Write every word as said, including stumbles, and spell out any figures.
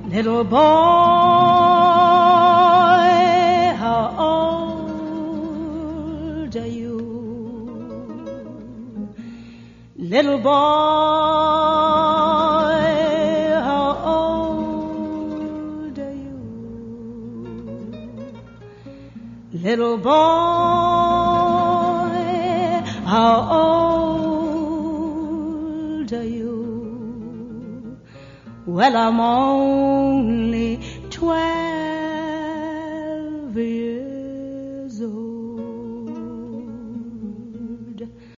Little boy, how old are you? Little boy, how old are you? Little boy, how old are you? Well, I'm only twelve.